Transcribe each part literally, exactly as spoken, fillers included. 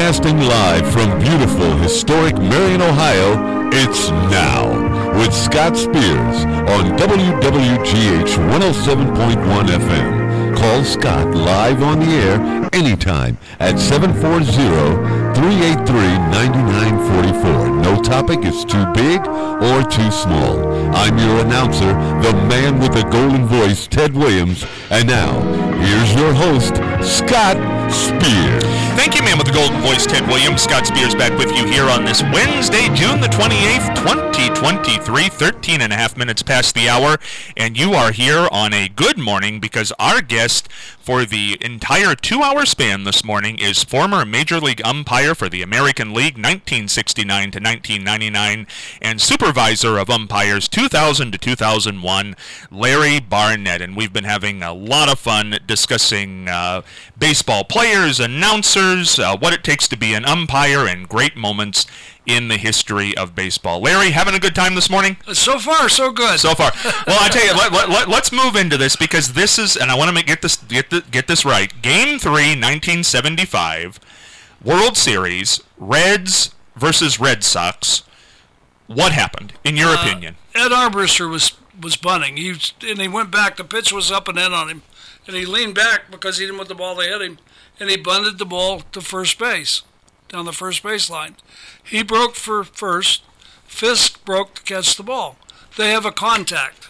Broadcasting live from beautiful, historic Marion, Ohio, it's Now with Scott Spears on W W G H one oh seven point one F M. Call Scott live on the air anytime at seven four zero, three eight three, nine nine four four. No topic is too big or too small. I'm your announcer, the man with the golden voice, Ted Williams. And now, here's your host, Scott Spears. Thank you, man with the golden voice, Ted Williams. Scott Spears back with you here on this Wednesday, June the twenty-eighth, twenty twenty-three, thirteen and a half minutes past the hour. And you are here on a good morning because our guest for the entire two-hour span this morning is former Major League umpire for the American League nineteen sixty-nine to nineteen ninety-nine and supervisor of umpires two thousand to two thousand one, Larry Barnett. And we've been having a lot of fun discussing uh, baseball players, announcers, uh, what it takes to be an umpire, and great moments in the history of baseball. Larry, having a good time this morning? So far, so good. So far. Well, I tell you, let, let, let, let's move into this because this is, and I want to make, get this get the, get this right. Game three, nineteen seventy-five, World Series, Reds versus Red Sox. What happened, in your uh, opinion? Ed Armbruster was was bunting. He was, and he went back. The pitch was up and in on him, and he leaned back because he didn't want the ball to hit him, and he bunted the ball to first base, down the first base line. He broke for first. Fisk broke to catch the ball. They have a contact.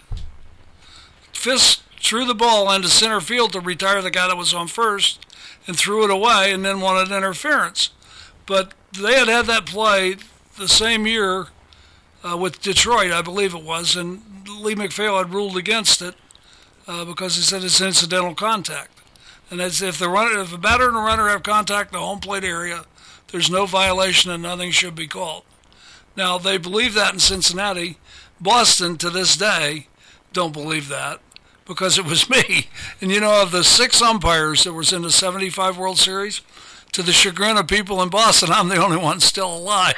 Fisk threw the ball into center field to retire the guy that was on first and threw it away and then wanted interference. But they had had that play the same year uh, with Detroit, I believe it was, and Lee McPhail had ruled against it uh, because he said it's incidental contact. And it's, if the runner, if a batter and a runner have contact in the home plate area, there's no violation and nothing should be called. Now, they believe that in Cincinnati. Boston, to this day, don't believe that because it was me. And, you know, of the six umpires that was in the seventy-five World Series, to the chagrin of people in Boston, I'm the only one still alive.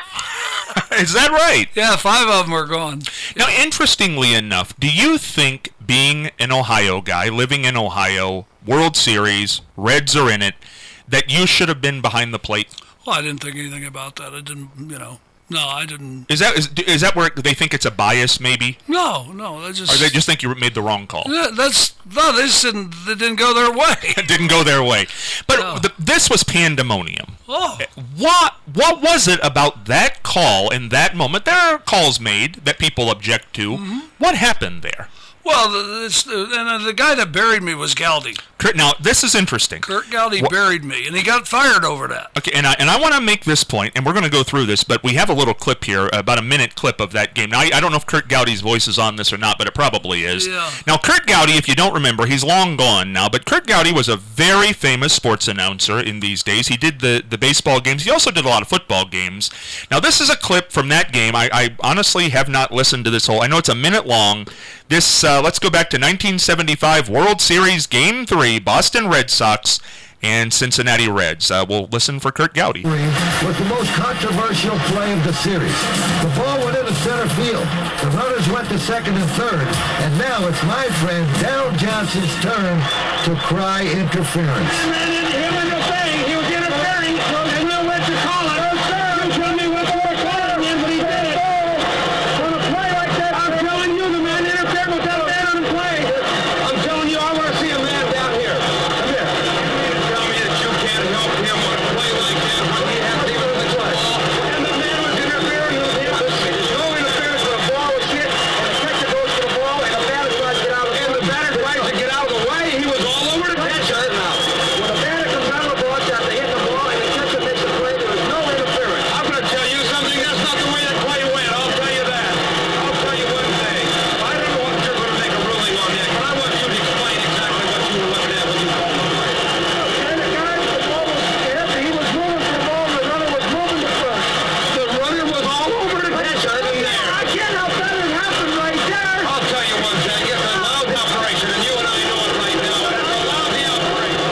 Is that right? Yeah, five of them are gone. Now, interestingly enough, do you think being an Ohio guy, living in Ohio, World Series, Reds are in it, that you should have been behind the plate? Well, I didn't think anything about that. I didn't, you know. No, I didn't. Is that is, is that where they think it's a bias, maybe? No, no. They just. Or they just think you made the wrong call? Yeah, that's no. They just didn't. They didn't go their way. It didn't go their way. But no. the, this was pandemonium. Oh. What what was it about that call in that moment? There are calls made that people object to. Mm-hmm. What happened there? Well, it's, and the guy that buried me was Galdi. Kurt, now, this is interesting. Kurt Galdi what? buried me, and he got fired over that. Okay, and I and I want to make this point, and we're going to go through this, but we have a little clip here, about a minute clip of that game. Now, I, I don't know if Kurt Gowdy's voice is on this or not, but it probably is. Yeah. Now, Kurt Gowdy, if you don't remember, he's long gone now, but Kurt Gowdy was a very famous sports announcer in these days. He did the, the baseball games. He also did a lot of football games. Now, this is a clip from that game. I, I honestly have not listened to this whole. I know it's a minute long. This, uh, let's go back to nineteen seventy-five World Series Game three, Boston Red Sox and Cincinnati Reds. Uh, we'll listen for Kurt Gowdy. Was the most controversial play of the series. The ball went into center field. The runners went to second and third. And now it's my friend Darryl Johnson's turn to cry interference. He was saying he was interfering, and we went to call it. You tell me what the word called him, but he did it. On a play like that, I'm telling you, the man interfered with that man on the play. I'm telling you, I want to see a man down here. Come here. Tell me that you can't help him on a play like that when he has even the ball. And the man was interfering with him. There's no interference when the ball was hit, and the catcher goes for the ball, and the batter tries to get out of the way. And the batter tries to get out of the way. He was all over the catcher. Now, when the batter comes out of the ball, tries to hit the ball, and the catcher makes a play, there was no interference. I'm going to tell you something. That's not the way the play went. I'll tell you that. I'll tell you one thing. I don't know what you're going to make a ruling on that, but I want you to explain exactly what you were looking at when you called the play. And the guy, the ball was hit, he was moving for the ball, and the runner was moving to first. The runner was all over the catcher in there. I can't help that. It happened right there. I'll tell you one thing. It's a lousy operation, and you and I know it right now. It's a lousy operation.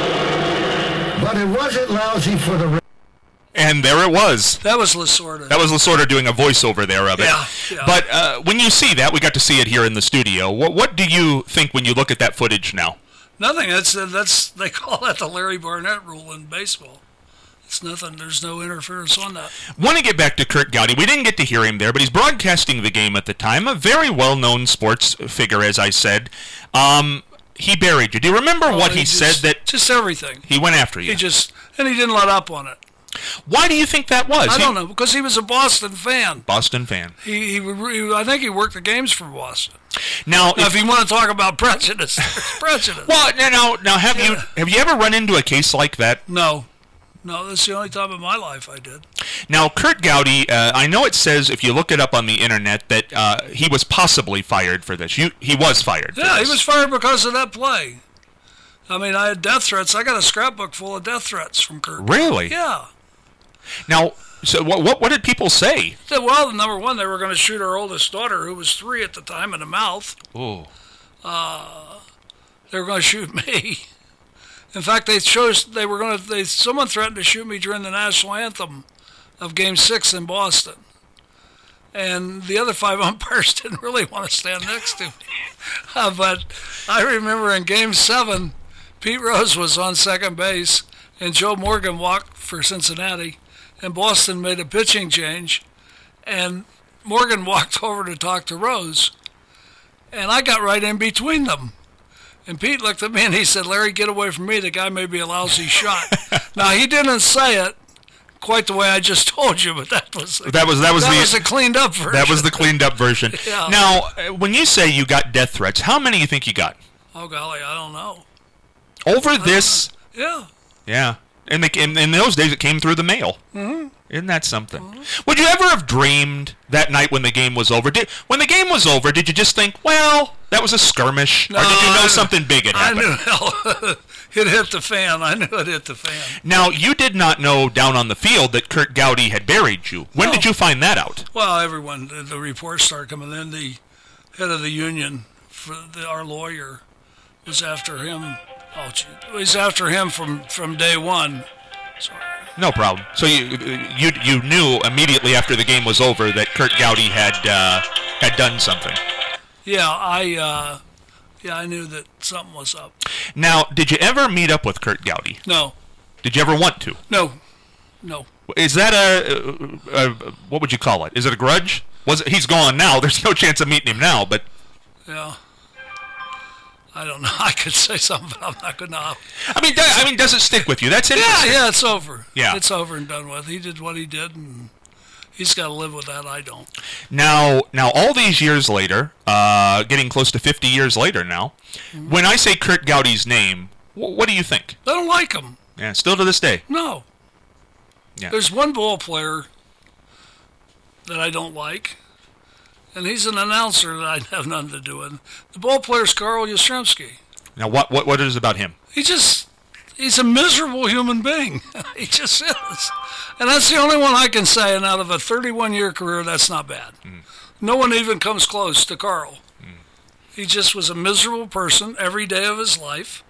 But it wasn't lousy for the Reds. And there it was. That was Lasorda. That was Lasorda doing a voiceover there of it. Yeah, yeah. But uh, when you see that, we got to see it here in the studio. What, what do you think when you look at that footage now? Nothing. That's uh, that's they call that the Larry Barnett rule in baseball. It's nothing. There's no interference on that. Want to get back to Curt Gowdy. We didn't get to hear him there, but he's broadcasting the game at the time. A very well-known sports figure, as I said. Um, he buried you. Do you remember Oh, what he, he said just- that Just everything. he went after you? He just and he didn't let up on it. Why do you think that was? I He- don't know because he was a Boston fan. Boston fan. He, he, he I think he worked the games for Boston. Now, Now, if, if you want to talk about prejudice, there's prejudice. well, now, now, now, have you have you ever run into a case like that? No, no, that's the only time in my life I did. Now, Curt Gowdy, uh, I know it says if you look it up on the internet that uh, he was possibly fired for this. You, he was fired. For Yeah, this. he was fired because of that play. I mean, I had death threats. I got a scrapbook full of death threats from Curt. Really? Yeah. Now, so what, what what did people say? They- Well, number one, they were going to shoot our oldest daughter, who was three at the time, in the mouth. Oh, They were going to shoot me. In fact, they chose. They were going to. They someone threatened to shoot me during the national anthem of Game Six in Boston, and the other five umpires didn't really want to stand next to me. Uh, but I remember in Game Seven, Pete Rose was on second base, and Joe Morgan walked for Cincinnati, and Boston made a pitching change, and Morgan walked over to talk to Rose, and I got right in between them. And Pete looked at me and he said, "Larry, get away from me. The guy may be a lousy shot." Now, he didn't say it quite the way I just told you, but that was that was that was that the was a cleaned up version. that was the cleaned up version. Yeah. Now, uh, when you say you got death threats, how many you think you got Oh golly, I don't know. over this? Yeah. Yeah, in the in, in those days, it came through the mail. Mm-hmm. Isn't that something? Mm-hmm. Would you ever have dreamed that night when the game was over? Did when the game was over, did you just think, well, that was a skirmish, or did you know I- something big had I happened? knew hell, it hit the fan. I knew it hit the fan. Now, you did not know down on the field that Curt Gowdy had buried you. When No. did you find that out? Well, everyone, the, the reports started coming in. The head of the union, for the, our lawyer, was after him. Oh, gee, was after him from, from day one. Sorry. No problem. So you you you knew immediately after the game was over that Curt Gowdy had uh, had done something. Yeah, I uh, yeah, I knew that something was up. Now, did you ever meet up with Curt Gowdy? No, Did you ever want to? no, no. Is that a, a, a what would you call it? Is it a grudge? Was it? He's gone now. There's no chance of meeting him now. But Yeah. I don't know. I could say something, but I'm not going to. I mean, do- I mean, does it stick with you? That's Yeah, interesting. yeah, it's over. Yeah. It's over and done with. He did what he did, and he's got to live with that. I don't. Now, now, all these years later, uh, getting close to fifty years later now, Mm-hmm. when I say Curt Gowdy's name, wh- what do you think? I don't like him. Yeah, still to this day. No. Yeah. There's one ball player that I don't like, and he's an announcer that I have nothing to do with. The ball player's Carl Yastrzemski. Now, what what what is it about him? He just, he's a miserable human being. He just is. And that's the only one I can say, and out of a thirty-one year career, that's not bad. Mm. No one even comes close to Carl. Mm. He just was a miserable person every day of his life.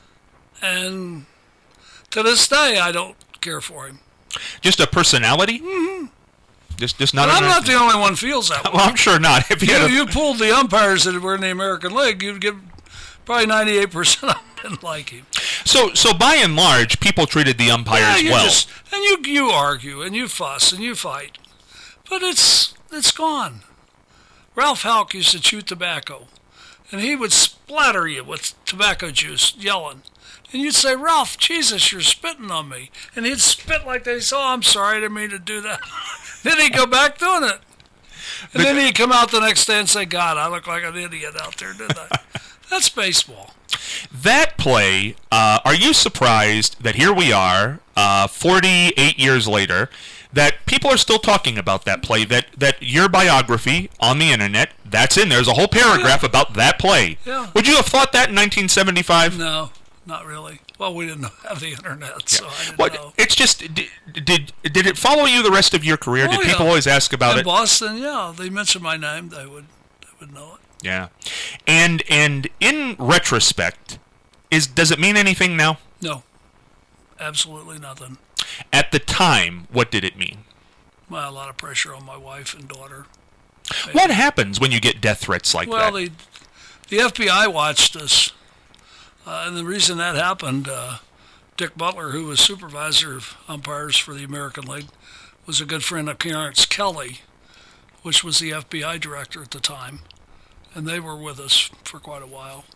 And to this day, I don't care for him. Just a personality? Mm-hmm. Just just not. But an I'm not the only one feels that way. Well, I'm sure not. If you, You, had a- you pulled the umpires that were in the American League, you'd get probably ninety-eight percent of them didn't like him. so so by and large, people treated the umpires Yeah, you well. just, and you you argue and you fuss and you fight, but it's it's gone. Ralph Houck used to chew tobacco, and he would splatter you with tobacco juice, yelling. And you'd say, "Ralph, Jesus, you're spitting on me." And he'd spit like that. He'd say, "Oh, I'm sorry, I didn't mean to do that." Then he'd go back doing it. And then he'd come out the next day and say, "God, I look like an idiot out there, didn't I?" That's baseball. That play, uh, are you surprised that here we are, uh, forty-eight years later, that people are still talking about that play, that, that your biography on the internet, that's in there. There's a whole paragraph Yeah. about that play. Yeah. Would you have thought that in nineteen seventy-five? No, not really. Well, we didn't have the internet, so I didn't Well, know. it's just, did, did did it follow you the rest of your career? Oh, did people yeah. always ask about In it? Boston, yeah, they mentioned my name, they would, they would know it. Yeah. And and in retrospect, is does it mean anything now? No, absolutely nothing. At the time, what did it mean? Well, a lot of pressure on my wife and daughter. What happens when you get death threats like Well, that? the the F B I watched us, uh, and the reason that happened, uh, Dick Butler, who was supervisor of umpires for the American League, was a good friend of Clarence Kelly, which was the F B I director at the time. And they were with us for quite a while.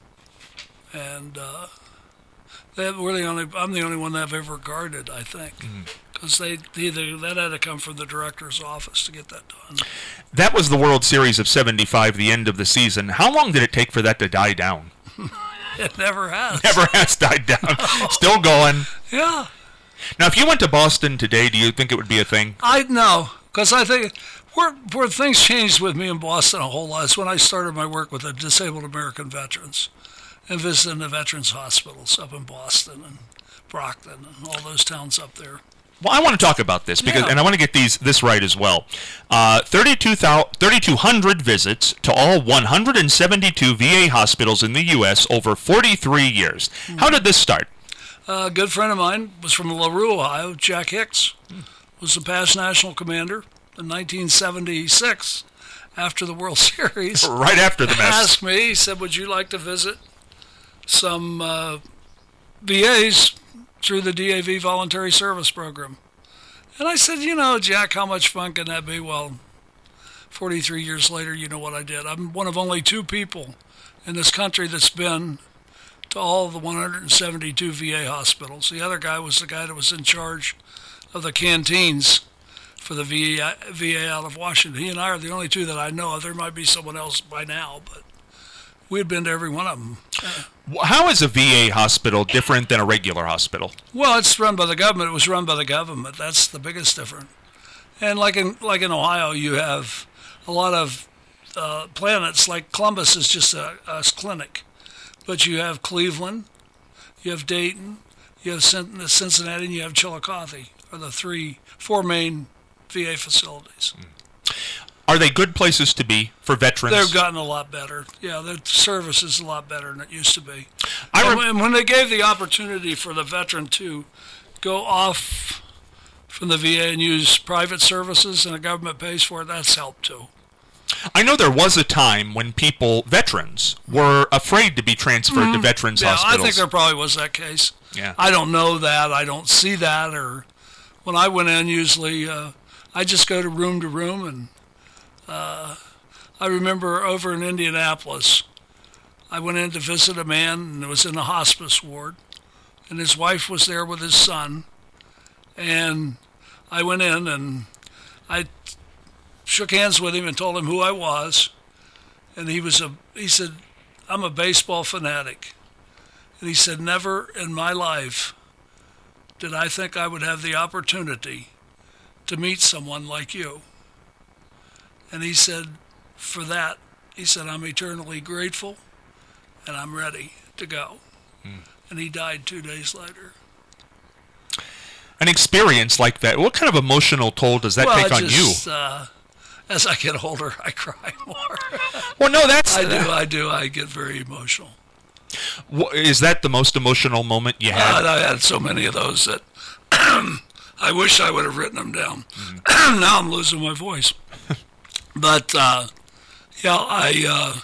And uh, they were the only, I'm the only one that I've ever guarded, I think. Because mm-hmm. they either that had to come from the director's office to get that done. That was the World Series of seventy-five, the end of the season. How long did it take for that to die down? It never has. Never has died down. Still going. Yeah. Now, if you went to Boston today, do you think it would be a thing? I know, because I think where, where things changed with me in Boston a whole lot is when I started my work with the disabled American veterans and visiting the veterans hospitals up in Boston and Brockton and all those towns up there. Well, I want to talk about this because, Yeah. and I want to get these this right as well. Uh, thirty-two hundred visits to all one hundred seventy-two V A hospitals in the U S over forty-three years. Mm-hmm. How did this start? A good friend of mine was from LaRue, Ohio. Jack Hicks was the past national commander in nineteen seventy-six after the World Series. Right after the mess. Asked me, he said, would you like to visit some uh, V As through the D A V Voluntary Service Program? And I said, you know, Jack, how much fun can that be? Well, forty-three years later, you know what I did. I'm one of only two people in this country that's been to all the one hundred seventy-two V A hospitals. The other guy was the guy that was in charge of the canteens for the V A, V A out of Washington. He and I are the only two that I know of. There might be someone else by now, but we had been to every one of them. Uh, How is a V A hospital different than a regular hospital? Well, it's run by the government. It was run by the government. That's the biggest difference. And like in like in Ohio, you have a lot of uh, planets. Like Columbus is just a, a clinic. But you have Cleveland, you have Dayton, you have Cincinnati, and you have Chillicothe, are the three, four main V A facilities. Are they good places to be for veterans? They've gotten a lot better. Yeah, their service is a lot better than it used to be. I and rem- when- when they gave the opportunity for the veteran to go off from the V A and use private services and the government pays for it, that's helped too. I know there was a time when people, veterans, were afraid to be transferred mm-hmm. to veterans yeah, hospitals. I think there probably was that case. Yeah. I don't know that. I don't see that. Or when I went in, usually uh, I just go to room to room. And uh, I remember over in Indianapolis, I went in to visit a man and was in a hospice ward. And his wife was there with his son. And I went in and I shook hands with him and told him who I was. And he was a, he said, I'm a baseball fanatic. And he said, never in my life did I think I would have the opportunity to meet someone like you. And he said, for that, he said, I'm eternally grateful and I'm ready to go. Mm. And he died two days later. An experience like that, what kind of emotional toll does that well, take on just, you? Uh, as I get older, I cry more. Well, no, that's... I do, I do. I get very emotional. What, is that the most emotional moment you had? Uh, I had so many of those that I wish I would have written them down. Mm-hmm. Now I'm losing my voice. But, uh, yeah, I...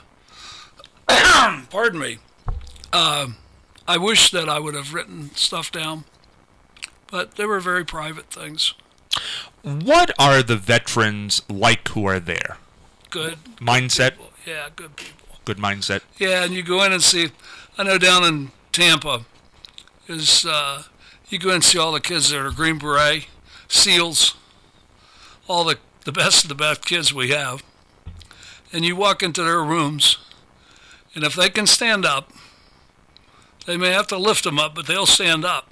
Uh, pardon me. Uh, I wish that I would have written stuff down. But they were very private things. What are the veterans like who are there? Good. Mindset? People. Yeah, good people. Good mindset. Yeah, and you go in and see, I know down in Tampa, is uh, you go in and see all the kids that are Green Beret, SEALs, all the, the best of the best kids we have. And you walk into their rooms, and if they can stand up, they may have to lift them up, but they'll stand up.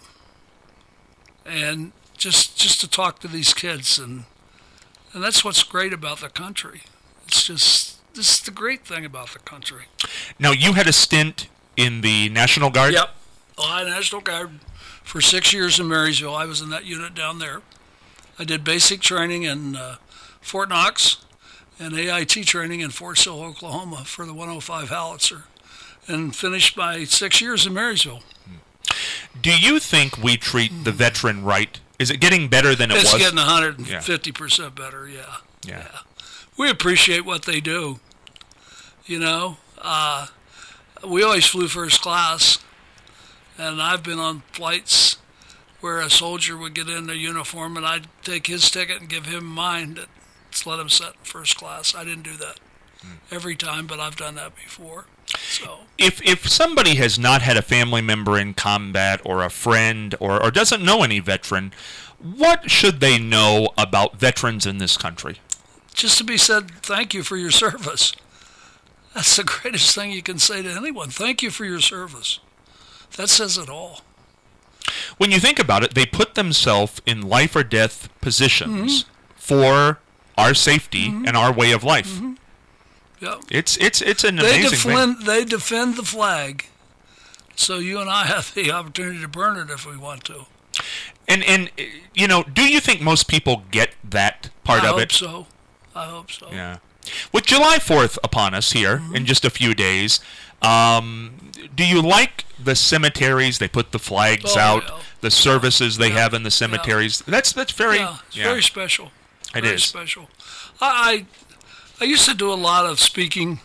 And just just to talk to these kids, and and that's what's great about the country. It's just, this is the great thing about the country. Now, you had a stint in the National Guard? Yep. Ohio National Guard for six years in Marysville. I was in that unit down there. I did basic training in uh, Fort Knox and A I T training in Fort Sill, Oklahoma for the one oh five Howitzer, and finished my six years in Marysville. Do you think we treat the veteran right? Is it getting better than it it's was? It's getting one hundred fifty percent yeah. better, yeah. yeah. Yeah. We appreciate what they do. You know, uh, we always flew first class, and I've been on flights where a soldier would get in their uniform and I'd take his ticket and give him mine to let him sit in first class. I didn't do that every time, but I've done that before. So if if somebody has not had a family member in combat or a friend or, or doesn't know any veteran, what should they know about veterans in this country? Just to be said, thank you for your service. That's the greatest thing you can say to anyone. Thank you for your service. That says it all. When you think about it, they put themselves in life or death positions mm-hmm. for our safety mm-hmm. and our way of life. Mm-hmm. Yep. It's it's it's an they amazing defend, thing. They defend the flag, so you and I have the opportunity to burn it if we want to. And and you know, do you think most people get that part I of hope it? so. I hope so. Yeah. With July fourth upon us here mm-hmm. in just a few days, um, do you like the cemeteries? They put the flags oh, out, yeah. the services they yeah. have in the cemeteries. Yeah. That's that's very yeah, it's yeah. very special. It very is special. I, I I used to do a lot of speaking,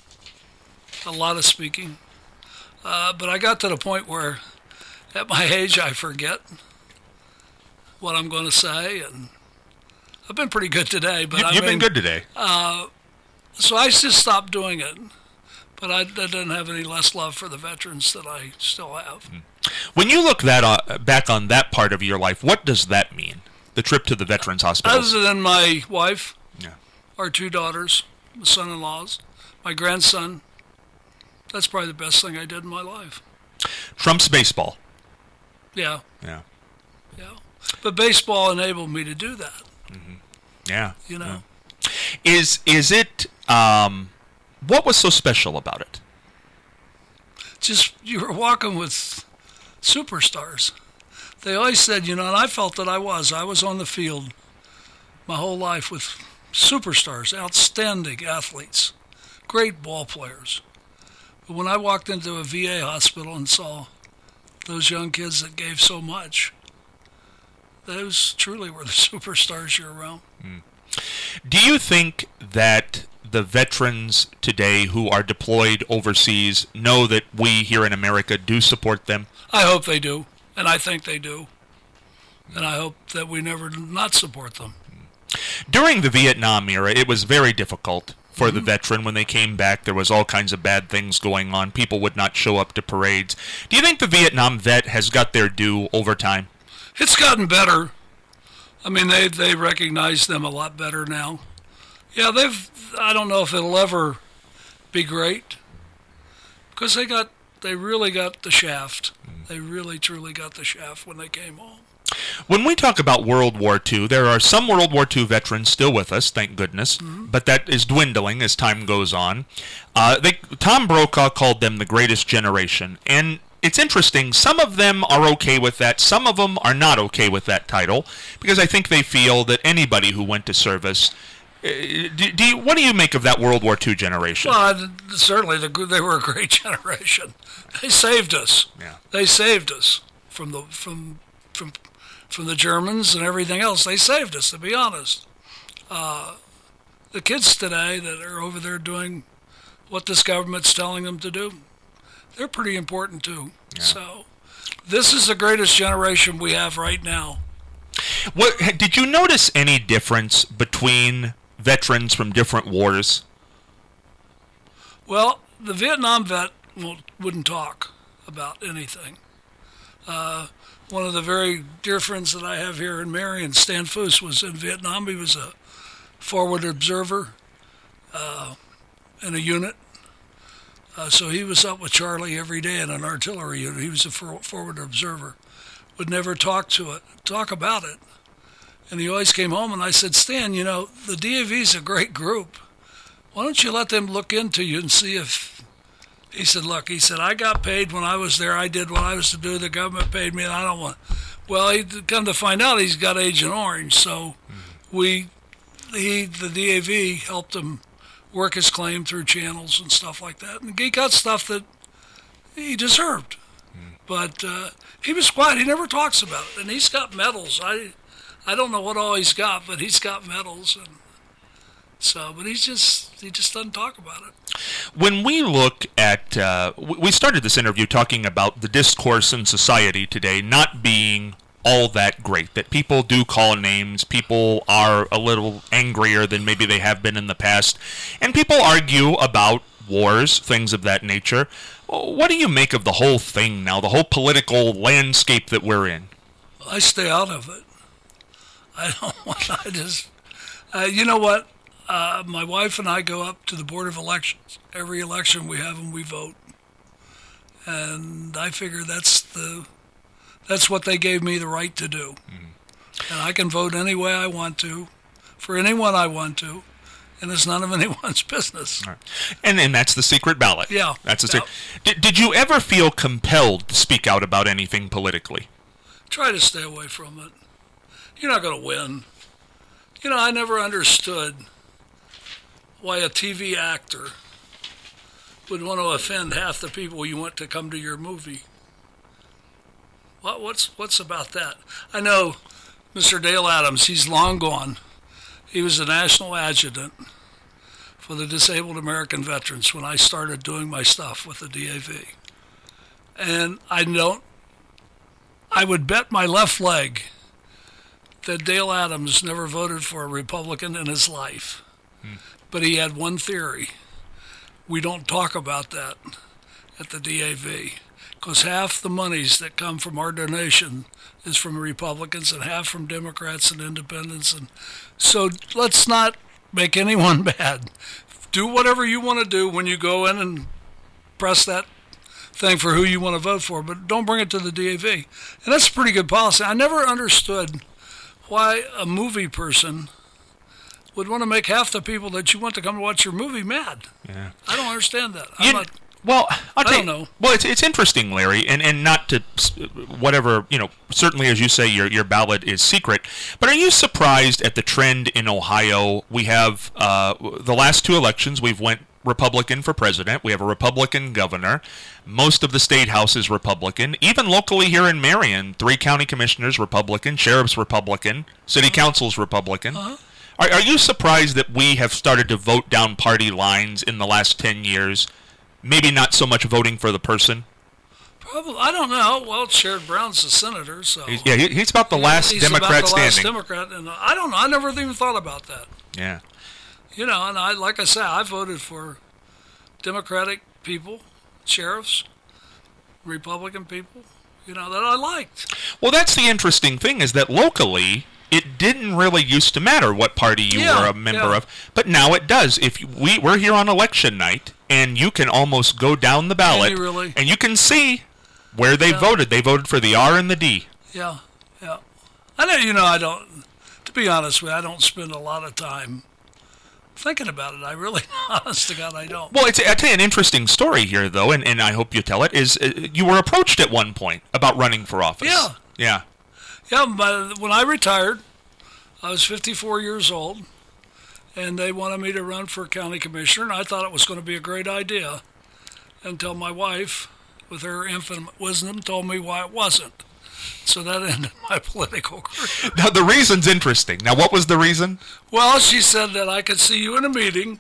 a lot of speaking, uh, but I got to the point where, at my age, I forget what I'm going to say, and I've been pretty good today. But you, I you've mean, been good today. Uh, so I just stopped doing it. But I, I didn't have any less love for the veterans that I still have. When you look that uh, back on that part of your life, what does that mean? The trip to the Veterans Hospital. Other than my wife, yeah. our two daughters, my son-in-laws, my grandson, that's probably the best thing I did in my life. Trump's baseball. Yeah. Yeah. Yeah. But baseball enabled me to do that. Mm-hmm. Yeah. You know. Yeah. Is is it? Um, what was so special about it? Just you were walking with superstars. They always said, you know, and I felt that I was. I was on the field my whole life with superstars, outstanding athletes, great ball players. But when I walked into a V A hospital and saw those young kids that gave so much, those truly were the superstars you're around. Mm. Do you think that the veterans today who are deployed overseas know that we here in America do support them? I hope they do, and I think they do. And I hope that we never not support them. During the Vietnam era, it was very difficult for mm-hmm. the veteran. When they came back, there was all kinds of bad things going on. People would not show up to parades. Do you think the Vietnam vet has got their due over time? It's gotten better. I mean, they they recognize them a lot better now. Yeah, they've. I don't know if it'll ever be great because they got they really got the shaft. Mm. They really truly got the shaft when they came home. When we talk about World War Two, there are some World War Two veterans still with us, thank goodness, mm-hmm. but that is dwindling as time goes on. Uh, they, Tom Brokaw called them the greatest generation, and it's interesting. Some of them are okay with that. Some of them are not okay with that title because I think they feel that anybody who went to service. Uh, do, do you, what do you make of that World War Two generation? Well, certainly the, they were a great generation. They saved us. Yeah. They saved us from the from from from the Germans and everything else. They saved us, to be honest. Uh, the kids today that are over there doing what this government's telling them to do, they're pretty important too. Yeah. So this is the greatest generation we have right now. What, did you notice any difference between veterans from different wars? Well, the Vietnam vet won't, wouldn't talk about anything. Uh, one of the very dear friends that I have here in Marion, Stan Foose, was in Vietnam. He was a forward observer uh, in a unit. Uh, so he was up with Charlie every day in an artillery unit. He was a for- forward observer. Would never talk to it, talk about it. And he always came home and I said, Stan, you know, the D A V's a great group. Why don't you let them look into you and see if... He said, look, he said, I got paid when I was there. I did what I was to do. The government paid me, and I don't want... Well, he come to find out he's got Agent Orange, so mm-hmm. we, he, the D A V helped him work his claim through channels and stuff like that. And he got stuff that he deserved. Mm-hmm. But uh, he was quiet. He never talks about it. And he's got medals. I I don't know what all he's got, but he's got medals. And so, but he's just, he just doesn't talk about it. When we look at, uh, we started this interview talking about the discourse in society today not being all that great, that people do call names, people are a little angrier than maybe they have been in the past, and people argue about wars, things of that nature. What do you make of the whole thing now, the whole political landscape that we're in? I stay out of it. I don't want, I just, uh, you know what? Uh, my wife and I go up to the Board of Elections. Every election we have and we vote. And I figure that's the, that's what they gave me the right to do. Mm. And I can vote any way I want to, for anyone I want to, and it's none of anyone's business. Right. And and that's the secret ballot. Yeah. That's the yeah. secret. Did, did you ever feel compelled to speak out about anything politically? Try to stay away from it. You're not going to win. You know, I never understood why a T V actor would want to offend half the people you want to come to your movie. What, what's what's about that? I know Mister Dale Adams, he's long gone. He was the national adjutant for the disabled American veterans when I started doing my stuff with the D A V. And I don't, I would bet my left leg that Dale Adams never voted for a Republican in his life. Hmm. But he had one theory. We don't talk about that at the D A V because half the monies that come from our donation is from Republicans and half from Democrats and independents. And so let's not make anyone bad. Do whatever you want to do when you go in and press that thing for who you want to vote for, but don't bring it to the D A V. And that's a pretty good policy. I never understood why a movie person would want to make half the people that you want to come to watch your movie mad. Yeah. I don't understand that. I'm you, not, well, I'll I tell don't you, know. Well, it's it's interesting, Larry, and, and not to whatever, you know, certainly as you say, your your ballot is secret, but are you surprised at the trend in Ohio? We have uh, the last two elections, we've went Republican for president. We have a Republican governor. Most of the state house is Republican. Even locally here in Marion, three county commissioners Republican, sheriff's Republican, city uh-huh. council's Republican. Uh-huh. Are, are you surprised that we have started to vote down party lines in the last ten years? Maybe not so much voting for the person? Probably. I don't know. Well, Sherrod Brown's the senator, so... He's, yeah, he, he's about the last he's Democrat about the standing. last Democrat, and I don't know. I never even thought about that. Yeah. You know, and I, like I say, I voted for Democratic people, sheriffs, Republican people, you know, that I liked. Well, that's the interesting thing is that locally, it didn't really used to matter what party you yeah, were a member yeah. of, but now it does. If you, we we're here on election night, and you can almost go down the ballot, can you really? and you can see where they yeah. voted. They voted for the R and the D. Yeah, yeah. I know, you know, I don't. To be honest with you, I don't spend a lot of time thinking about it. I really, honest to God, I don't. Well, it's, I'll tell you an interesting story here, though, and, and I hope you tell it, is uh, you were approached at one point about running for office. Yeah. Yeah. Yeah, but when I retired, I was fifty-four years old, and they wanted me to run for county commissioner, and I thought it was going to be a great idea until my wife, with her infinite wisdom, told me why it wasn't. So that ended my political career. Now, the reason's interesting. Now, what was the reason? Well, she said that I could see you in a meeting,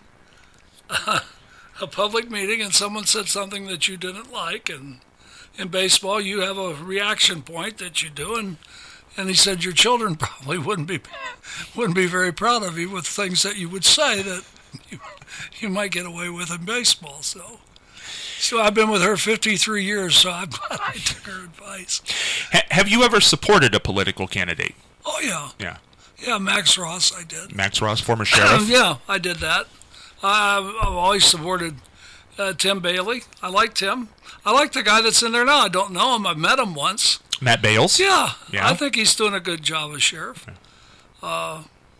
uh, a public meeting, and someone said something that you didn't like, and in baseball, you have a reaction point that you do, and and he said your children probably wouldn't be wouldn't be very proud of you with things that you would say that you, you might get away with in baseball. So, so I've been with her fifty-three years, so I'm glad I took her advice. Ha- have you ever supported a political candidate? Oh yeah, yeah, yeah. Max Ross, I did. Max Ross, former sheriff. Yeah, I did that. I've, I've always supported uh, Tim Bailey. I like Tim. I like the guy that's in there now. I don't know him. I met him once. Matt Bales? Yeah, yeah. I think he's doing a good job as sheriff. Uh,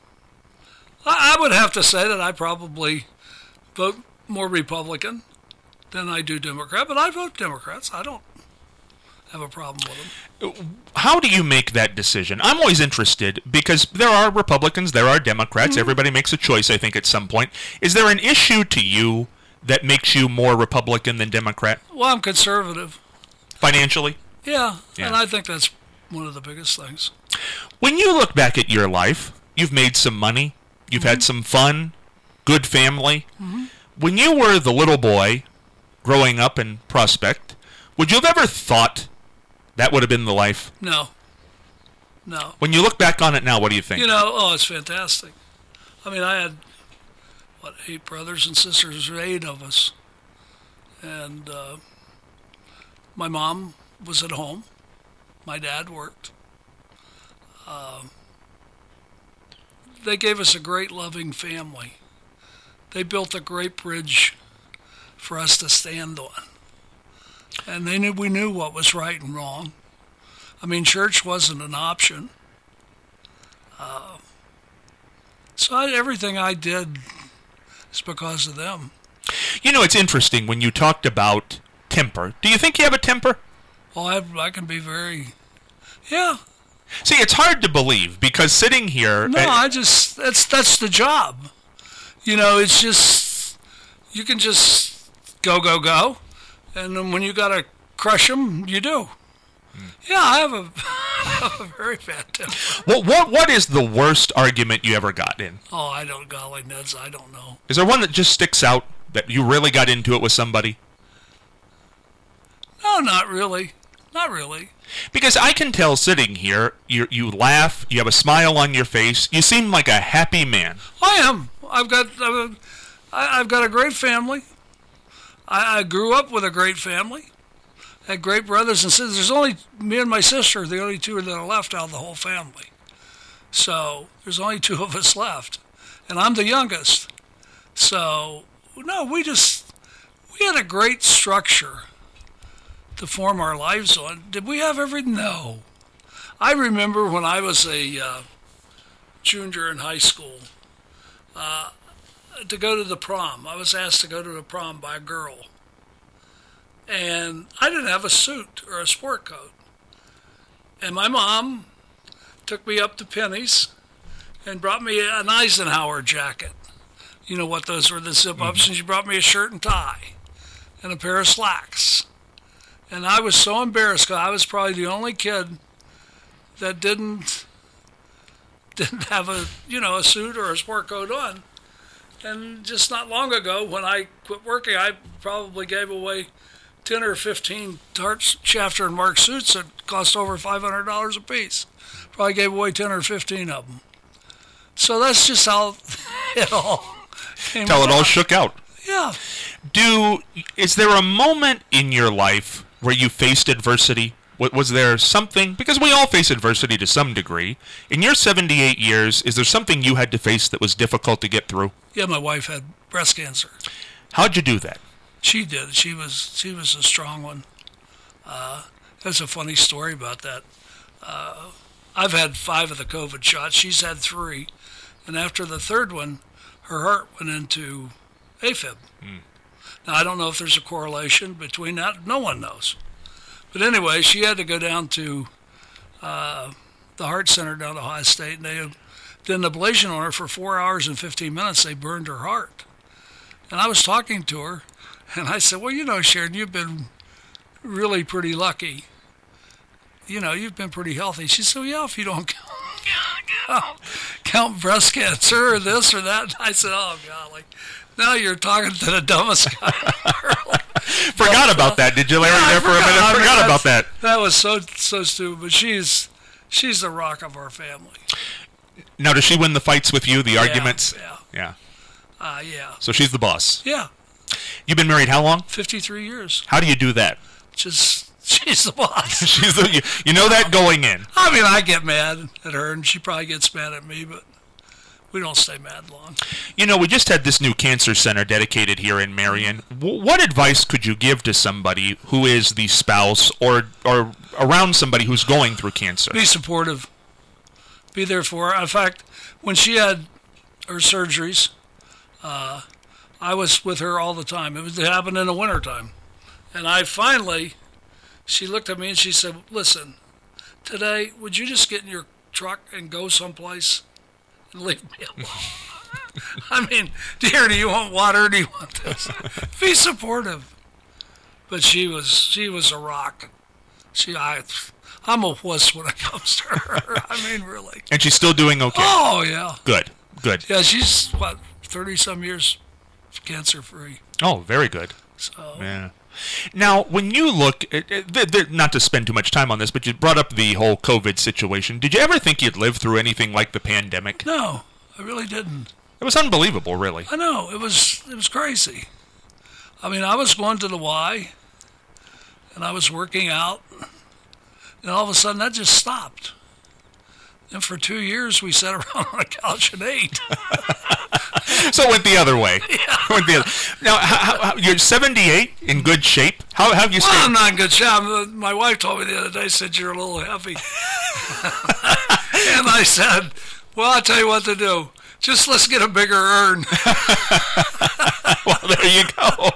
I, I would have to say that I probably vote more Republican than I do Democrat, but I vote Democrats. I don't have a problem with them. How do you make that decision? I'm always interested because there are Republicans, there are Democrats. Mm-hmm. Everybody makes a choice, I think, at some point. Is there an issue to you that makes you more Republican than Democrat? Well, I'm conservative. Financially? Yeah, yeah, and I think that's one of the biggest things. When you look back at your life, you've made some money, you've mm-hmm. had some fun, good family. Mm-hmm. When you were the little boy growing up in Prospect, would you have ever thought that would have been the life? No. no. When you look back on it now, what do you think? You know, oh, it's fantastic. I mean, I had, what, eight brothers and sisters, or eight of us. And uh, my mom was at home. My dad worked. Um, they gave us a great, loving family. They built a great bridge for us to stand on. And they knew we knew what was right and wrong. I mean, church wasn't an option. Uh, so I, everything I did is because of them. You know, it's interesting when you talked about temper. Do you think you have a temper? Oh, I, I can be very, yeah. See, it's hard to believe because sitting here... No, uh, I just, that's that's the job. You know, it's just, you can just go, go, go. And then when you got to crush them, you do. Mm. Yeah, I have, a, I have a very bad temper. What, what, what is the worst argument you ever got in? Oh, I don't, golly, Neds, I don't know. Is there one that just sticks out that you really got into it with somebody? No, not really. Not really. Because I can tell sitting here, you you laugh, you have a smile on your face, you seem like a happy man. I am. I've got I've, I've got a great family. I, I grew up with a great family. I had great brothers and sisters. There's only me and my sister, the only two that are left out of the whole family. So there's only two of us left. And I'm the youngest. So, no, we just, we had a great structure to form our lives on. Did we have everything? No. I remember when I was a uh, junior in high school, uh, to go to the prom. I was asked to go to the prom by a girl. And I didn't have a suit or a sport coat. And my mom took me up to Penny's and brought me an Eisenhower jacket. You know what those were, the zip-ups. Mm-hmm. And she brought me a shirt and tie and a pair of slacks. And I was so embarrassed because I was probably the only kid that didn't didn't have a you know a suit or a sport coat on. And just not long ago, when I quit working, I probably gave away ten or fifteen Hart, Shafter, and Mark suits that cost over five hundred dollars a piece. Probably gave away ten or fifteen of them. So that's just how it all came How about. it all shook out. Yeah. Do is there a moment in your life where you faced adversity? Was there something, because we all face adversity to some degree. In your seventy-eight years, is there something you had to face that was difficult to get through? Yeah, my wife had breast cancer. How'd you do that? She did. She was she was a strong one. Uh, there's a funny story about that. Uh, I've had five of the COVID shots. She's had three. And after the third one, her heart went into AFib. Mm. Now, I don't know if there's a correlation between that. No one knows. But anyway, she had to go down to uh, the heart center down at Ohio State, and they did an ablation on her for four hours and fifteen minutes. They burned her heart. And I was talking to her, and I said, well, you know, Sharon, you've been really pretty lucky. You know, you've been pretty healthy. She said, well, yeah, if you don't count, count breast cancer or this or that. I said, oh, golly. Now you're talking to the dumbest guy ever. Forgot about that, did you, Larry, yeah, there for a minute? I mean, forgot about that. That was so so stupid, but she's she's the rock of our family. Now, does she win the fights with you, the yeah, arguments? Yeah. Yeah. Uh, yeah. So she's the boss. Yeah. You've been married how long? fifty-three years. How do you do that? Just, she's the boss. she's the, you, you know that going in. I mean, I get mad at her, and she probably gets mad at me, but we don't stay mad long. You know, we just had this new cancer center dedicated here in Marion. W- what advice could you give to somebody who is the spouse or or around somebody who's going through cancer? Be supportive. Be there for her. In fact, when she had her surgeries, uh, I was with her all the time. It was it happened in the wintertime. And I finally, she looked at me and she said, listen, today, would you just get in your truck and go someplace and leave me alone? I mean, dear, do you want water? Do you want this? Be supportive. But she was she was a rock. She I I'm a wuss when it comes to her. I mean, really. And she's still doing okay. Oh yeah. Good. Good. Yeah, she's what thirty some years cancer free. Oh, very good. So yeah. Now, when you look, at, at, not to spend too much time on this, but you brought up the whole COVID situation. Did you ever think you'd live through anything like the pandemic? No, I really didn't. It was unbelievable, really. I know, it was it was crazy. I mean, I was going to the Y, and I was working out, and all of a sudden that just stopped. And for two years, we sat around on a couch and ate. So it went the other way. Yeah. Went the other. Now, how, how, you're seventy-eight, in good shape. How, how have you stayed? Well, I'm not in good shape. My wife told me the other day, said, you're a little heavy. And I said, well, I'll tell you what to do. Just let's get a bigger urn. Well, there you go.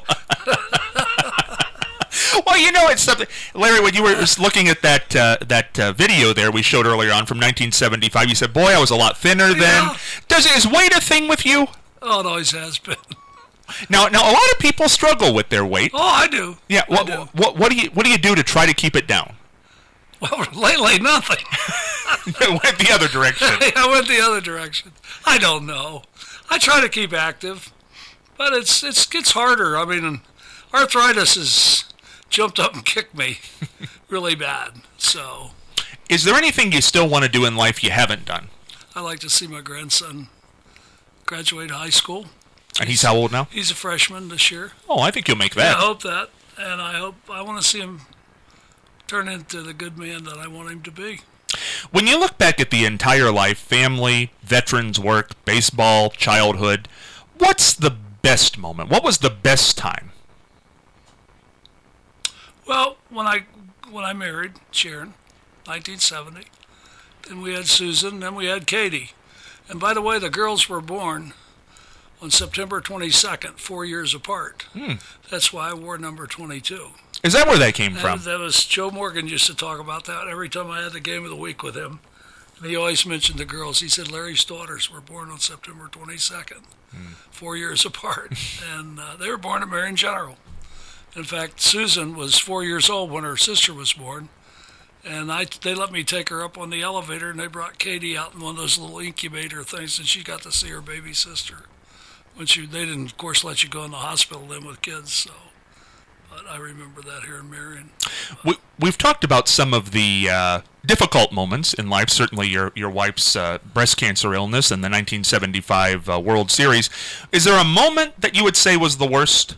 Well, you know, it's something, Larry. When you were looking at that uh, that uh, video there we showed earlier on from nineteen seventy-five, you said, "Boy, I was a lot thinner Yeah. then." Does is weight a thing with you? Oh, it always has been. Now, now a lot of people struggle with their weight. Oh, I do. Yeah. I What, do. what what do you what do you do to try to keep it down? Well, lately, nothing. It went the other direction. I went the other direction. I don't know. I try to keep active, but it's it's gets harder. I mean, arthritis has jumped up and kicked me really bad. So, Is there anything you still want to do in life you haven't done? I like to see my grandson graduate high school. And he's how old now? He's a freshman this year. Oh, I think you'll make I that. hope that, and I hope I want to see him turn into the good man that I want him to be. When you look back at the entire life, family, veterans work, baseball, childhood, what's the best moment? What was the best time? Well, when I when I married Sharon, nineteen seventy, then we had Susan, then we had Katie. And by the way, the girls were born on September twenty-second, four years apart. Hmm. That's why I wore number twenty-two. Is that where that came And from? that was Joe Morgan used to talk about that every time I had the game of the week with him. And he always mentioned the girls. He said Larry's daughters were born on September twenty-second, Hmm. four years apart. And uh, they were born at Marion General. In fact, Susan was four years old when her sister was born. And I, they let me take her up on the elevator, and they brought Katie out in one of those little incubator things, and she got to see her baby sister. When she, they didn't, of course, let you go in the hospital then with kids, so. But I remember that here in Marion. We, we've talked about some of the uh, difficult moments in life, certainly your, your wife's uh, breast cancer illness and the nineteen seventy-five uh, World Series. Is there a moment that you would say was the worst?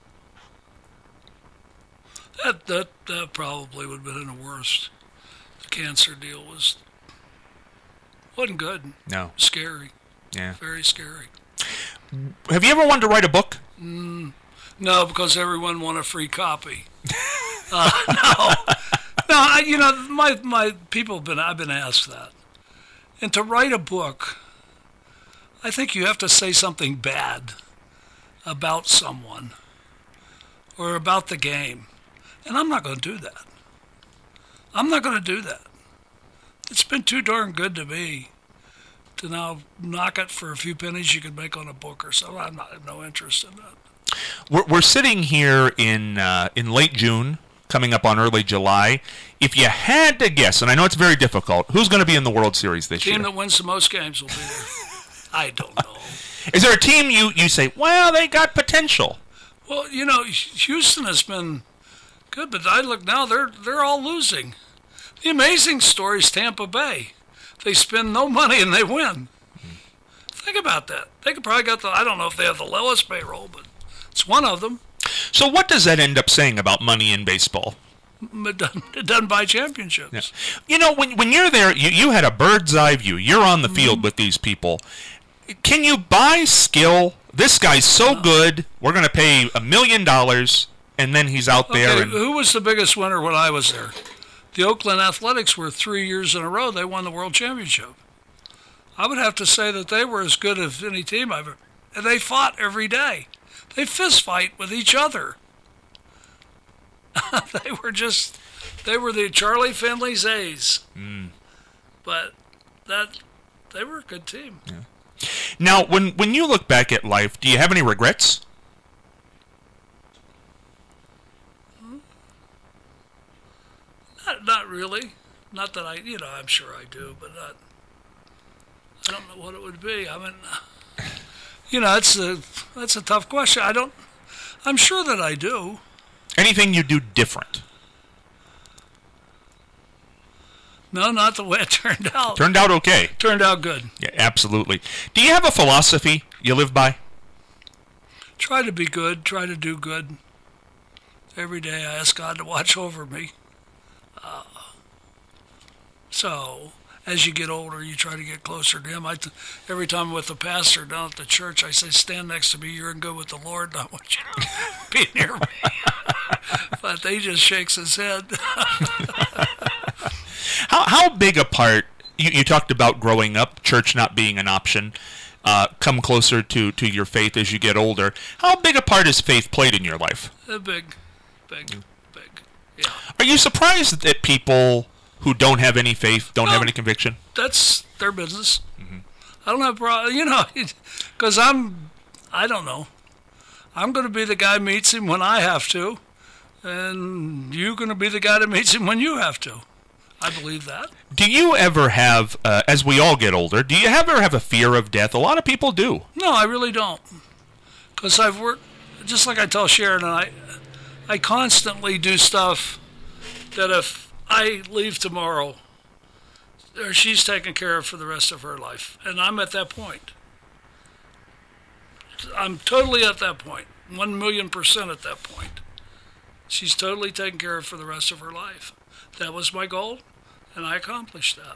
That, that, that probably would have been the worst. The cancer deal was, wasn't good. No. Scary. Yeah. Very scary. Have you ever wanted to write a book? Mm, no, because everyone want a free copy. uh, no, no. I, you know, my my people have been. I've been asked that, and to write a book, I think you have to say something bad about someone or about the game, and I'm not going to do that. I'm not going to do that. It's been too darn good to me to now knock it for a few pennies you could make on a book or something. I'm not, I have no interest in that. We're, we're sitting here in uh, in late June, coming up on early July. If you had to guess, and I know it's very difficult, who's going to be in the World Series this Team year? that wins the most games will be there. I don't know. Is there a team you, you say, well, they got potential? Well, you know, Houston has been good, but I look now, they're they're all losing. The amazing story is Tampa Bay. They spend no money and they win. Mm-hmm. Think about that. They could probably got the, I don't know if they have the lowest payroll, but it's one of them. So what does that end up saying about money in baseball? It doesn't, it doesn't buy championships. Yeah. You know, when when you're there, you, you had a bird's eye view. You're on the field mm-hmm. with these people. Can you buy skill? This guy's so no. good, we're going to pay a million dollars, and then he's out there. Okay, and who was the biggest winner when I was there? The Oakland Athletics were three years in a row. They won the World Championship. I would have to say that they were as good as any team I've ever. And they fought every day. They fist fight with each other. They were just, they were the Charlie Finley's A's. Mm. But that, they were a good team. Yeah. Now, when when you look back at life, do you have any regrets? Not, not really. Not that I, you know, I'm sure I do, but not, I don't know what it would be. I mean, you know, it's a, that's a tough question. I don't, I'm sure that I do. Anything you do different? No, not the way it turned out. Turned out okay. Turned out good. Yeah, absolutely. Do you have a philosophy you live by? Try to be good. Try to do good. Every day I ask God to watch over me. Uh, so, as you get older, you try to get closer to Him. I t- every time I'm with the pastor down at the church, I say, stand next to me. You're in good with the Lord. I want you to be near me. But he just shakes his head. How how big a part, you, you talked about growing up, church not being an option, uh, come closer to, to your faith as you get older. How big a part has faith played in your life? Uh, big, big, big, yeah. Are you surprised that people who don't have any faith, don't Well, have any conviction? That's their business. Mm-hmm. I don't have a problem, you know, because I'm, I don't know. I'm going to be the guy who meets him when I have to, and you're going to be the guy that meets him when you have to. I believe that. Do you ever have, uh, as we all get older, do you ever have a fear of death? A lot of people do. No, I really don't. Because I've worked, just like I tell Sharon, and I, I constantly do stuff that if I leave tomorrow, or she's taken care of for the rest of her life. And I'm at that point. I'm totally at that point. One million percent at that point. She's totally taken care of for the rest of her life. That was my goal, and I accomplished that.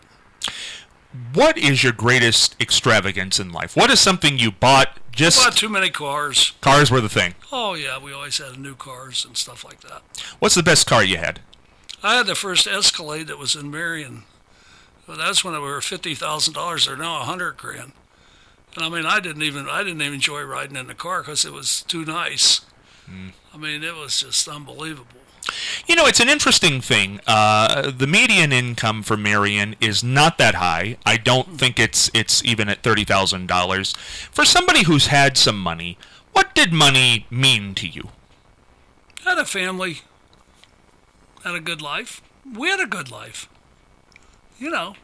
What is your greatest extravagance in life? What is something you bought just... Bought too many cars. Cars were the thing. Oh, yeah, we always had new cars and stuff like that. What's the best car you had? I had the first Escalade that was in Marion. Well, that's when it were fifty thousand dollars. They're now a hundred grand. And I mean, I didn't even I didn't even enjoy riding in the car because it was too nice. Mm. I mean, it was just unbelievable. You know, it's an interesting thing. Uh, the median income for Marion is not that high. I don't think it's it's even at thirty thousand dollars. For somebody who's had some money, what did money mean to you? Had a family. Had a good life. We had a good life. You know,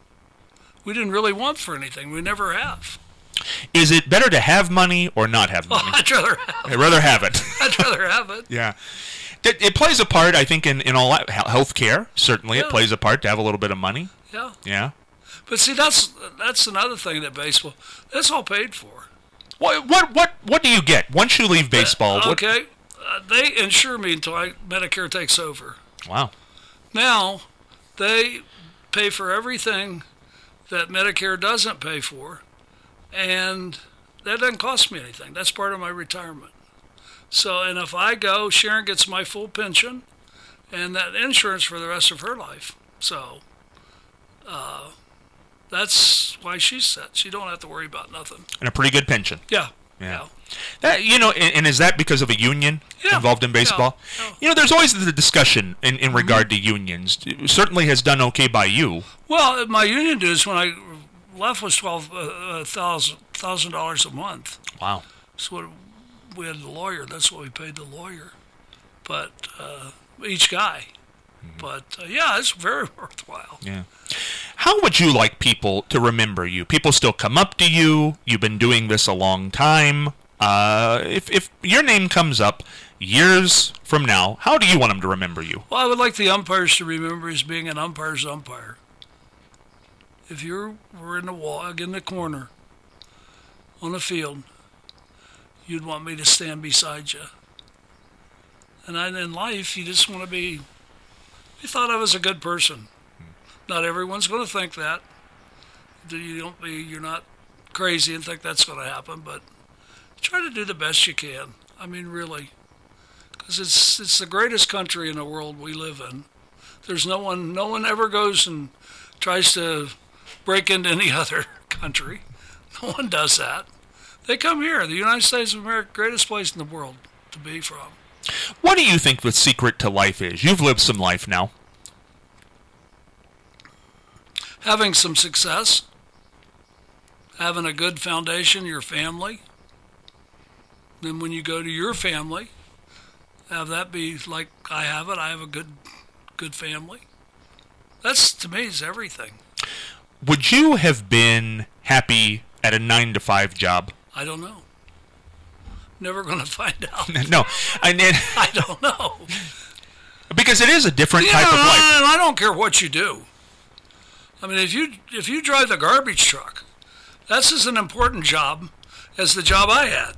we didn't really want for anything. We never have. Is it better to have money or not have money? Oh, I'd rather have it. I'd rather have it. I'd rather have it. Yeah. It, it plays a part, I think, in, in all health care. Certainly, Yeah. it plays a part to have a little bit of money. Yeah. Yeah. But see, that's that's another thing that baseball, that's all paid for. What what what what do you get once you leave baseball? Uh, what- okay. Uh, they insure me until I, Medicare takes over. Wow. Now, they pay for everything that Medicare doesn't pay for, and that doesn't cost me anything. That's part of my retirement. So, and if I go, Sharon gets my full pension and that insurance for the rest of her life. So, uh, that's why she's set. She don't have to worry about nothing. And a pretty good pension. Yeah. Yeah. That, you know, and, and is that because of a union Yeah. involved in baseball? Yeah. Yeah. You know, there's always the discussion in, in regard to unions. It certainly has done okay by you. Well, my union dues when I left was twelve thousand dollars a month. Wow. So what we had the lawyer. That's what we paid the lawyer, but uh, each guy. Mm-hmm. But uh, yeah, it's very worthwhile. Yeah. How would you like people to remember you? People still come up to you. You've been doing this a long time. Uh, if if your name comes up years from now, how do you want them to remember you? Well, I would like the umpires to remember as being an umpire's umpire. If you were in the wall, in the corner, on the field, you'd want me to stand beside you. And then in life, you just want to be, you thought I was a good person. Not everyone's going to think that. You don't be, you're not crazy and think that's going to happen, but try to do the best you can. I mean, really. Because it's it's the greatest country in the world we live in. There's no one, no one ever goes and tries to break into any other country. No one does that. They come here. The United States of America, greatest place in the world to be from. What do you think the secret to life is? You've lived some life now. Having some success, having a good foundation, your family. Then when you go to your family, have that be like I have it. I have a good, good family. That's, to me, is everything. Would you have been happy at a nine to five job? I don't know. Never going to find out. No, I mean, I don't know. Because it is a different You type know, of life. I, I don't care what you do. I mean, if you if you drive the garbage truck, that's as an important job as the job I had.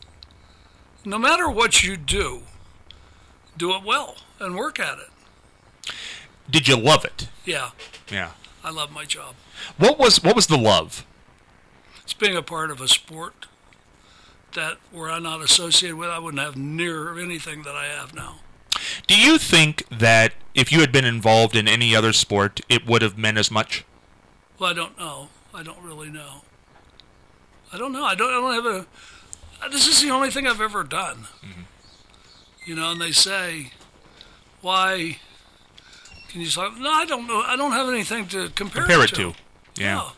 No matter what you do, do it well and work at it. Did you love it? Yeah, Yeah. I love my job. What was what was the love? It's being a part of a sport that were I not associated with, I wouldn't have near anything that I have now. Do you think that if you had been involved in any other sport, it would have meant as much? Well, I don't know. I don't really know. I don't know. I don't. I don't have a. This is the only thing I've ever done. Mm-hmm. You know, and they say, "Why can you talk?" No, I don't know. I don't have anything to compare, Compare it it to. to. Yeah. No.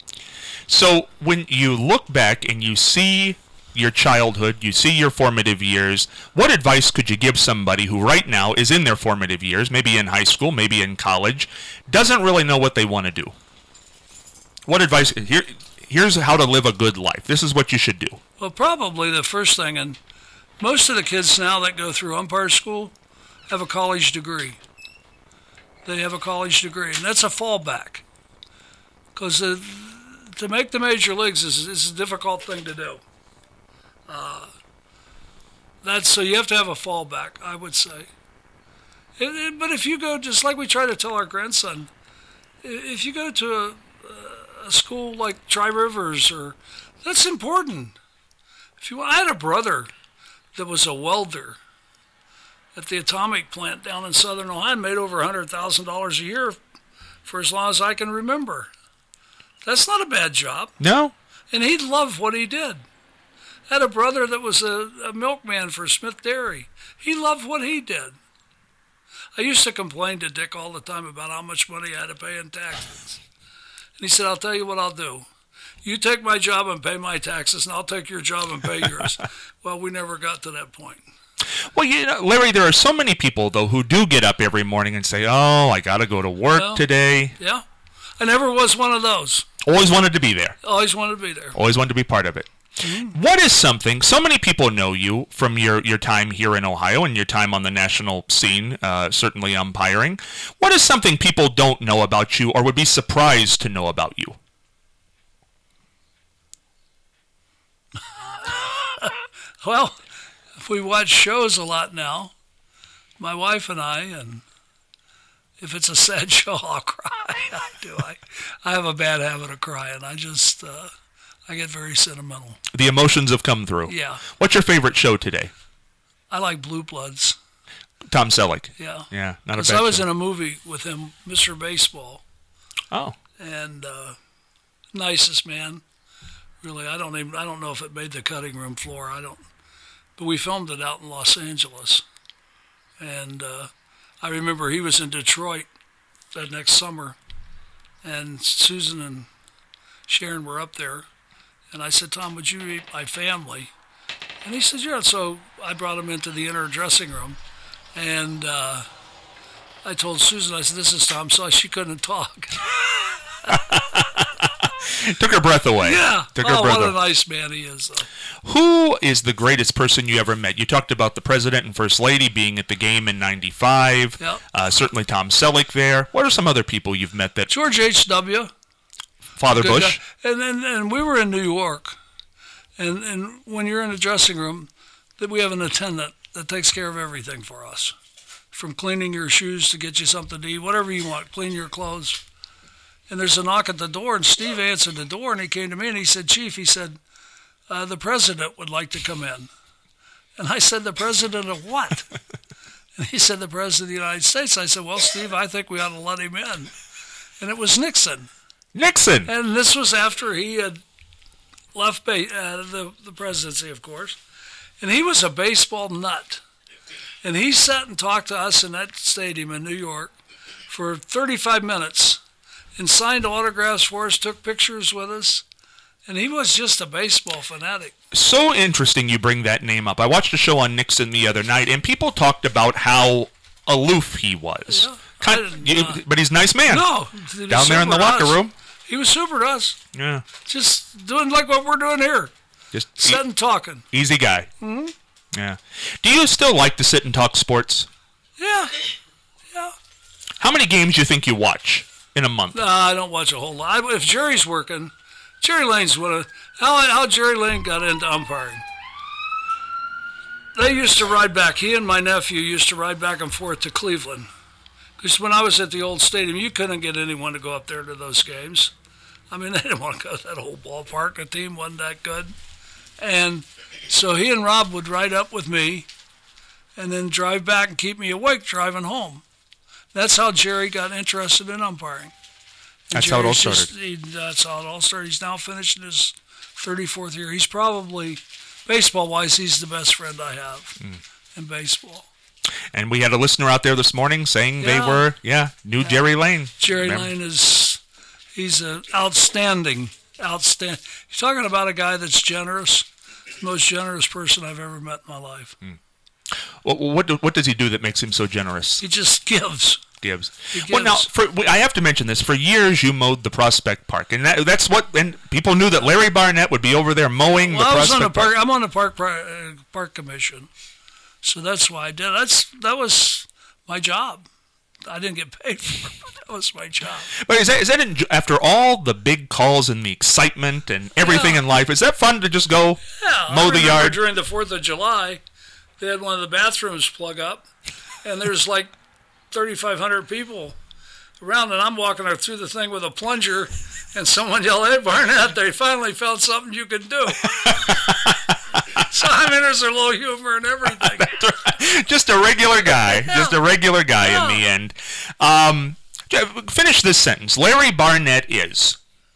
So when you look back and you see your childhood, you see your formative years, what advice could you give somebody who right now is in their formative years, maybe in high school, maybe in college, doesn't really know what they want to do? What advice? Here, here's how to live a good life. This is what you should do. Well, probably the first thing, and most of the kids now that go through umpire school have a college degree. They have a college degree, and that's a fallback. Because to make the major leagues is, is a difficult thing to do. Uh, that's so you have to have a fallback, I would say. It, it, but if you go, just like we try to tell our grandson, if you go to a, a school like Tri Rivers, or that's important. If you, I had a brother that was a welder at the atomic plant down in Southern Ohio, and made over a hundred thousand dollars a year for as long as I can remember. That's not a bad job. No. And he loved what he did. I had a brother that was a, a milkman for Smith Dairy. He loved what he did. I used to complain to Dick all the time about how much money I had to pay in taxes. And he said, I'll tell you what I'll do. You take my job and pay my taxes, and I'll take your job and pay yours. Well, we never got to that point. Well, you know, Larry, there are so many people, though, who do get up every morning and say, oh, I got to go to work well, today. Yeah. I never was one of those. Always wanted to be there. Always wanted to be there. Always wanted to be part of it. Mm-hmm. What is something, so many people know you from your, your time here in Ohio and your time on the national scene, uh, certainly umpiring. What is something people don't know about you or would be surprised to know about you? Well, we watch shows a lot now, my wife and I, and if it's a sad show, I'll cry. I do. I, I have a bad habit of crying. I just, uh, I get very sentimental. The emotions have come through. Yeah. What's your favorite show today? I like Blue Bloods. Tom Selleck. Yeah. Yeah, not a bad Because I was show. in a movie with him, Mister Baseball. Oh. And uh, nicest man. Really, I don't even, I don't know if it made the cutting room floor. I don't. But we filmed it out in Los Angeles. And uh, I remember he was in Detroit that next summer. And Susan and Sharon were up there. And I said, Tom, would you meet my family? And he said, yeah. So I brought him into the inner dressing room. And uh, I told Susan, I said, this is Tom. So she couldn't talk. Took her breath away. Yeah. Took her oh, breath what a away. nice man he is, though. Who is the greatest person you ever met? You talked about the president and first lady being at the game in ninety-five. Yep. Uh, certainly Tom Selleck there. What are some other people you've met that... George H W Father Good Bush? guy. And, and and we were in New York, and and when you're in the dressing room, that we have an attendant that takes care of everything for us, from cleaning your shoes to get you something to eat, whatever you want, clean your clothes. And there's a knock at the door, and Steve answered the door, and he came to me and he said, Chief, he said, uh, the president would like to come in. And I said, the president of what? And he said, the president of the United States. I said, well, Steve, I think we ought to let him in. And it was Nixon. Nixon. And this was after he had left ba- uh, the, the presidency, of course. And he was a baseball nut. And he sat and talked to us in that stadium in New York for thirty-five minutes and signed autographs for us, took pictures with us. And he was just a baseball fanatic. So interesting you bring that name up. I watched a show on Nixon the other night, and people talked about how aloof he was. Yeah, Kind- I didn't, you- uh, but he's a nice man. No. he was Down there in the super to locker us. room. He was super to us. Yeah. Just doing like what we're doing here. Just sitting talking. Easy guy. Mm-hmm. Yeah. Do you still like to sit and talk sports? Yeah. Yeah. How many games do you think you watch in a month? No, I don't watch a whole lot. If Jerry's working, Jerry Lane's one of how how Jerry Lane got into umpiring. They used to ride back. He and my nephew used to ride back and forth to Cleveland. Because when I was at the old stadium, you couldn't get anyone to go up there to those games. I mean, they didn't want to go to that whole ballpark. The team wasn't that good. And so he and Rob would ride up with me and then drive back and keep me awake driving home. That's how Jerry got interested in umpiring. And that's how it all started. Just, he, that's how it all started. He's now finished in his thirty-fourth year. He's probably, baseball-wise, he's the best friend I have mm. in baseball. And we had a listener out there this morning saying yeah. they were, yeah, knew yeah. Jerry Lane. Jerry Remember? Lane is, he's an outstanding, outstanding. You're talking about a guy that's generous, the most generous person I've ever met in my life. Mm. What, what what does he do that makes him so generous? He just gives. Gives. He gives. Well, now for, I have to mention this. For years, you mowed the Prospect Park, and that, that's what. And people knew that Larry Barnett would be over there mowing well, the I was Prospect on the park, Park. I'm on the park uh, park commission, so that's why I did. That's that was my job. I didn't get paid for it, but that was my job. But is that is that in, after all the big calls and the excitement and everything yeah. in life? Is that fun to just go yeah, mow I the yard during the Fourth of July? They had one of the bathrooms plug up, and there's like thirty-five hundred people around, and I'm walking through the thing with a plunger, and someone yelled, "Hey, Barnett, they finally found something you can do." So, I mean, there's a little humor and everything. Just a regular guy. Yeah. Just a regular guy yeah. in the end. Um, finish this sentence. Larry Barnett is?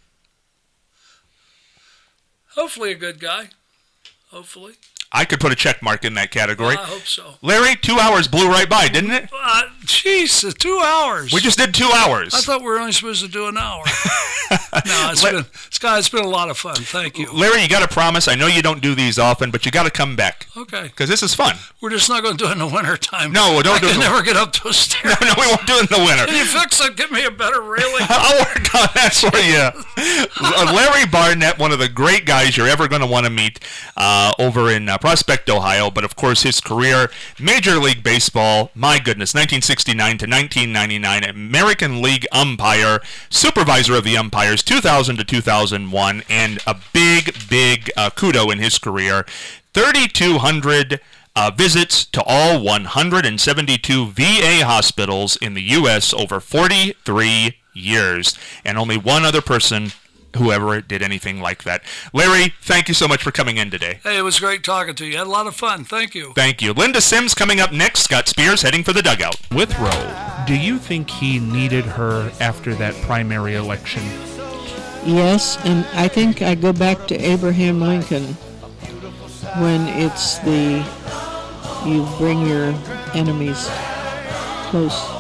Hopefully a good guy. Hopefully. I could put a check mark in that category. I hope so. Larry, two hours blew right by, didn't it? Uh, jeez, two hours. We just did two hours. I thought we were only supposed to do an hour. No, it's been, Scott, it's been a lot of fun. Thank you. Larry, you got to promise. I know you don't do these often, but you got to come back. Okay. Because this is fun. We're just not going to do it in the wintertime. No, don't I do it. I can never get up those stairs. No, no, we won't do it in the winter. Can you fix it? Give me a better railing. I'll work on that for you. Larry Barnett, one of the great guys you're ever going to want to meet uh, over in uh, Prospect, Ohio. But, of course, his career, Major League Baseball, my goodness, nineteen sixty-nine to nineteen ninety-nine, American League umpire, supervisor of the umpires, two thousand to two thousand one, and a big, big uh, kudo in his career. thirty-two hundred uh, visits to all one hundred seventy-two V A hospitals in the U S over forty-three years, and only one other person whoever did anything like that. Larry, thank you so much for coming in today. Hey, it was great talking to you. I had a lot of fun. Thank you. Thank you. Linda Sims coming up next. Scott Spears heading for the dugout. Withrow, do you think he needed her after that primary election? Yes, and I think I go back to Abraham Lincoln when it's the, you bring your enemies close